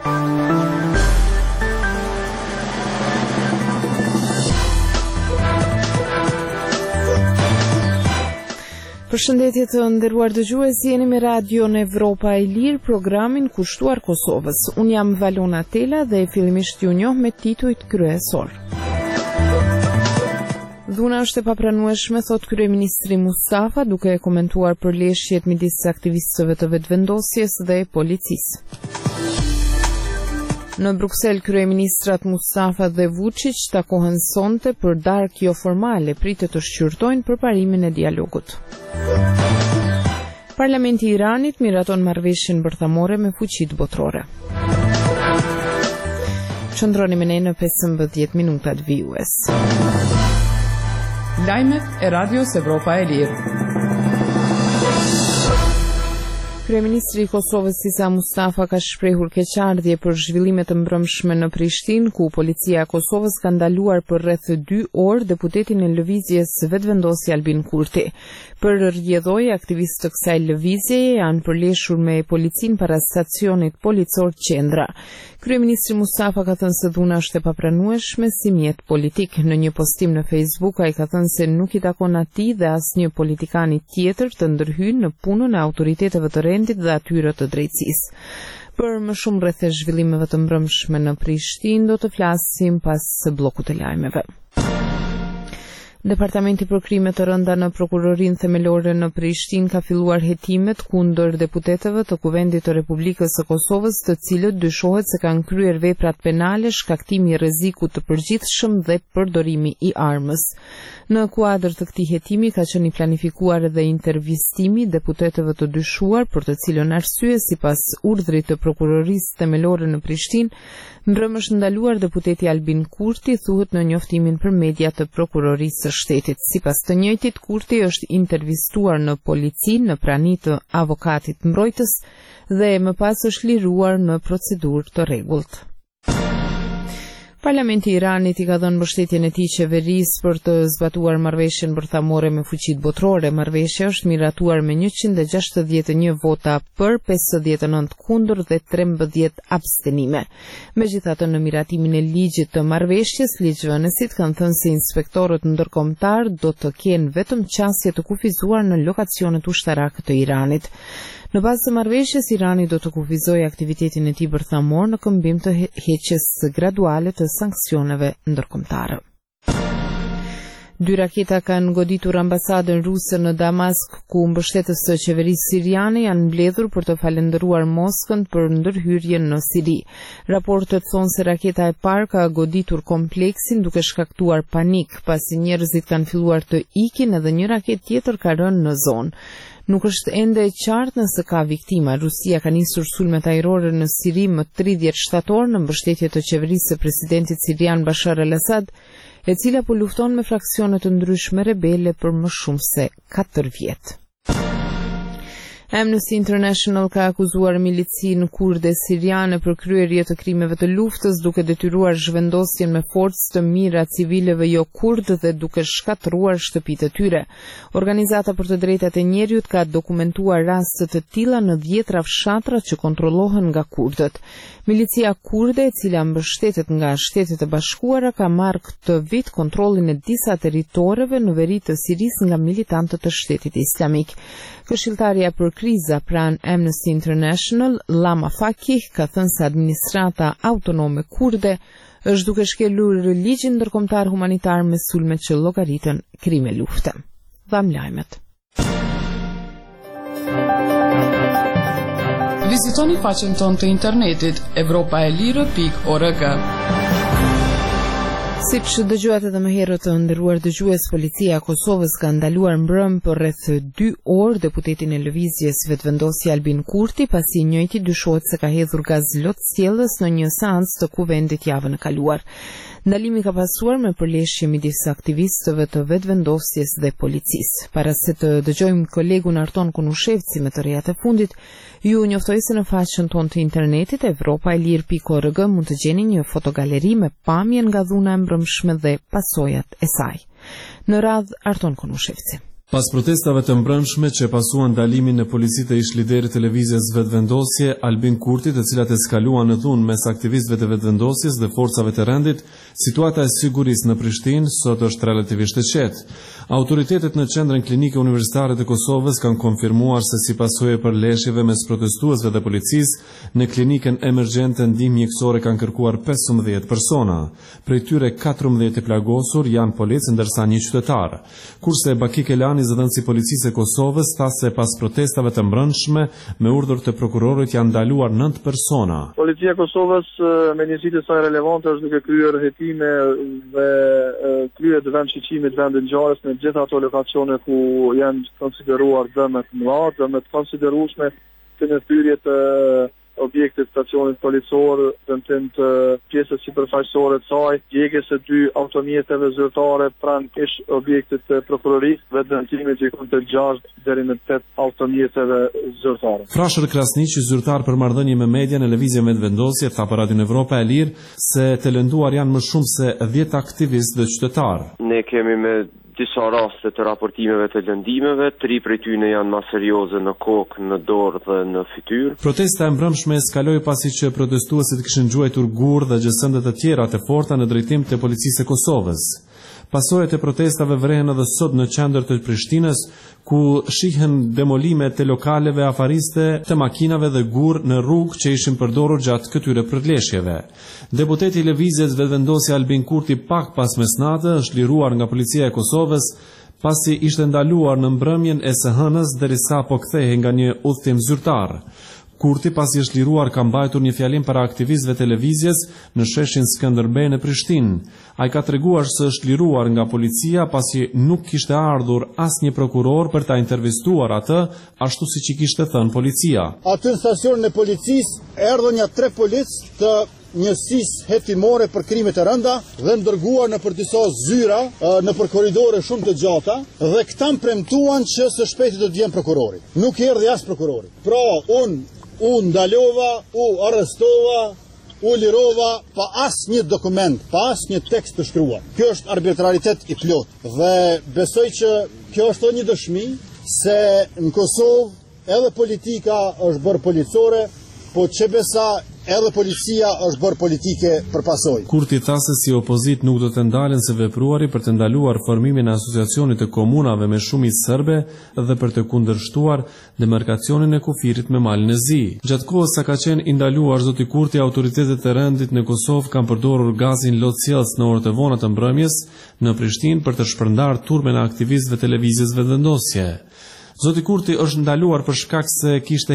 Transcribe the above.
Përshëndetje të nderuar dëgjues, jeni me Radio në Evropa e Lirë, programin kushtuar Kosovës. Unë jam Valona Tela dhe fillimisht ju njoh me titujt kryesor. Dhuna është e papranueshme, thot kryeministri Mustafa, duke komentuar përleshjet midis aktivistëve të vetëvendosjes dhe policisë. Në Bruksel, kryeministrat Mustafa dhe Vučić takohen sonte për darkë jo formale, pritet të shqyrtojnë përparimin e dialogut. Parlamenti i Iranit miraton marrëveshjen bërthamore me fuqitë botërore. Qëndroni me ne në 15 minutat vijues. Lajmet e Radios Evropa e Lirë. Kryeministri i Kosovës Isa Mustafa ka shprehur keqardhje për zhvillimet të mbrëmshme në Prishtinë, ku policia e Kosovës ka ndaluar për rreth 2 orë deputetin e lëvizjes vetëvendosje Albin Kurti. Për rrjedhoj, aktivistë të kësaj lëvizjeje janë përleshur me policinë para stacionit policor Qendra. Kryeministri Mustafa ka thënë se dhuna është e papranueshme si mjet politik. Në një postim në Facebook, ai ka thënë se nuk i takon atij dhe asnjë politikani tjetër të ndërhyjë në punën e autoriteteve të rendit dhe atyre të drejtësisë. Për më shumë rreth zhvillimeve të mbrëmshme në Prishtinë do të flasim pas bllokut të lajmeve. Departamenti për krime të rënda në prokurorinë themelore në Prishtinë ka filluar hetimet kundër deputetëve të Kuvendit të Republikës së Kosovës, të cilët dyshohet se kanë kryer veprat penale, shkaktimi i rrezikut të përgjithshëm dhe përdorimi i armës. Në kuadër të këtij hetimi ka qenë planifikuar edhe intervistimi deputetëve të dyshuar, për të cilën arsye sipas urdhrit të prokurorisë themelore në Prishtinë, ndrym është ndaluar deputeti Albin Kurti, thuhet në njoftimin për media të prokurorisë së shtetit. Sipas të njëjtit, Kurti është intervistuar në polici në prani të avokatit mbrojtës dhe më pas është liruar në procedurë të rregullt. Parlamenti i Iranit i ka dhënë mbështetjen e tij qeverisë për të zbatuar marrëveshjen bërthamore me fuqitë botërore. Marrëveshja është miratuar me 161 vota për, 59 kundër dhe 13 abstenime. Megjithatë, në miratimin e ligjit të marrëveshjes, ligjvënësit kanë thënë se inspektorët ndërkombëtar do të kenë vetëm qasje të kufizuar në lokacionet ushtarake të Iranit. Në bazë të marrëveshjes, Irani do të kufizojë aktivitetin e tij bërthamor në këmbim të heqjes graduale të sanksioneve ndërkombëtare. 2 raketa kanë goditur ambasadën ruse në Damask, ku mbështetës të qeverisë siriane janë mbledhur për të falendëruar Moskën për ndërhyrjen në Siri. Raportet thonë se raketa e parë ka goditur kompleksin duke shkaktuar panik, pasi njerëzit kanë filluar të ikin edhe një raketë tjetër ka rënë në zonë. Nuk është ende e qartë nëse ka viktima. Rusia ka nisur sulmet ajrore në Siri më 30 shtator në mbështetje të qeverisë së presidentit sirian Bashar al-Assad, e cila po lufton me fraksione të ndryshme rebele për më shumë se 4 vjet. Amnesty International ka akuzuar milicinë kurde siriane për kryerje të krimeve të luftës, duke detyruar zhvendosjen me forcë të mira civileve jo kurdë dhe duke shkatëruar shtëpitë e tyre. Organizata për të drejtat e njerëzit ka dokumentuar raste të tilla në 10 fshatra që kontrollohen nga kurdët. Milicia kurde, e cila mbështetet nga Shtetet e Bashkuara, ka marrë këtë vit kontrollin e disa territoreve në veri të Sirisë nga militantët të Shtetit Islamik. Këshilltarja për kriza pranë Amnesty International, Lama Fakih, ka thënë se administrata autonome kurde është duke shkelur ligjin ndërkombëtar humanitar me sulmet që llogaritën krime lufte. Dham lajmet. Vizitoni faqen tonë të internetit europaelire.org. Siç dëgjuat edhe më herët të nderuar dëgjues, policia e Kosovës ka ndaluar mbrëm për rreth 2 orë deputetin e lëvizjes vetëvendosje Albin Kurti, pasi i njëjti dyshohet se ka hedhur gaz lotësjellës në një seancë të Kuvendit javën e kaluar. Ndalimi ka pasuar me përleshje midis aktivistëve të vetëvendosjes dhe policisë. Para se të dëgjojmë kolegun Arton Kunushevci me të rejat e fundit, ju njoftoj se në faqen tonë të internetit europaelir.org mund të gjeni një fotogaleri me pamjen nga dhuna e mbrëmshme dhe pasojat e saj. Në radhë Arton Kunushevci. Pas protestave të mbrëmshme që pasuan ndalimin e policitë të ish liderit të lëvizjes Vetëvendosje Albin Kurti, të cilat eskaluan në thunë mes aktivistëve të Vetëvendosjes dhe forcave të rendit, situata e sigurisë në Prishtinë sot është relativisht e qetë. Autoritetet në qendrën klinike universitare të Kosovës kanë konfirmuar se si pasojë për leshjeve mes protestuesve dhe policisë në klinikën emergjente ndihmë mjekësore kanë kërkuar 15 persona. Prej tyre 14 i plagosur janë policë ndërsa një qytetar. Kurse Baki Kelani, zëdhënësi i policisë e Kosovës, tha se pas protestave të mbrëmshme me urdhër të prokurorit janë ndaluar 9 persona. Policia e Kosovës me njësitë e saj relevante është duke kryer hetime dhe kryer të vendshqicimit vendin ngjarjes në gjitha ato lokacione ku janë konsideruar dëme të mëdha, dëme të konsiderueshme të në thyrje të objektit stacionit policor, dëmtim të pjesës sipërfaqësore të saj, djegjes së 2 automjeteve zyrtare pranë ish objektit të prokurorisë dhe dëmtimit që ikon të 6 deri në 8 automjeteve zyrtare. Frashër Krasniqi, zyrtar për marrëdhënie me media në lëvizje Vetëvendosje, tha për Radion Evropa e Lirë se të lënduar janë më shumë se 10 aktivistë dhe qytetarë. Ne kemi me disa raste të raportimeve të lëndimeve, 3 prej tyre janë më serioze në kokë, në dorë dhe në fytyrë. Protesta e mbrëmshme eskaloi pasi që protestuesit kishin gjuajtur gur dhe gjësënde të tjera të forta në drejtim të policisë e Kosovës. Pasojat e protestave vrehen edhe sot në qendër të Prishtinës, ku shihen demolime të lokaleve afariste, të makinave dhe gur në rrugë që ishin përdorur gjatë këtyre përleshjeve. Deputeti i lëvizjes Vetëvendosje Albin Kurti pak pas mesnatë është liruar nga policia e Kosovës pasi ishte ndaluar në mbrëmjen e së hënës derisa po kthehej nga një udhtim zyrtar. Kurti, pasi është liruar, ka mbajtur një fjalim para aktivistëve të lëvizjes në sheshin Skënderbej në Prishtinë. Ai ka treguar se është liruar nga policia pasi nuk kishte ardhur asnjë prokuror për ta intervistuar atë, ashtu siç i kishte thënë policia. Aty në stacionin e policisë erdhën ja 3 policë të njësisë hetimore për krimet e rënda dhe ndërguar në për disa zyra në për korridore shumë të gjata dhe këta më premtuan që së shpejti do të vjen prokurori. Nuk erdhi as prokurori. Pra u ndalova, u arrestova, u lirova pa as një dokument, pa as një tekst të shkruar. Kjo është arbitraritet i plot dhe besoj që kjo është një dëshmi se në Kosovë edhe politika është bërë policore, po që besa edhe policia është bërë politike për pasojë. Kurti tha se si opozit nuk do të ndalen se vepruari për të ndaluar formimin e asociacionit të komunave me shumicë serbe dhe për të kundërshtuar demarkacionin e kufirit me Malin e Zi. Gjatë kohës sa ka qenë i ndaluar zoti Kurti, autoritetet e rendit në Kosovë kanë përdorur gazin lotësjellës në orët e vona të mbrëmjes në Prishtinë për të shpërndarë turmen e aktivistëve të lëvizjes Vetëvendosje. Zoti Kurti është ndaluar për shkak se kishte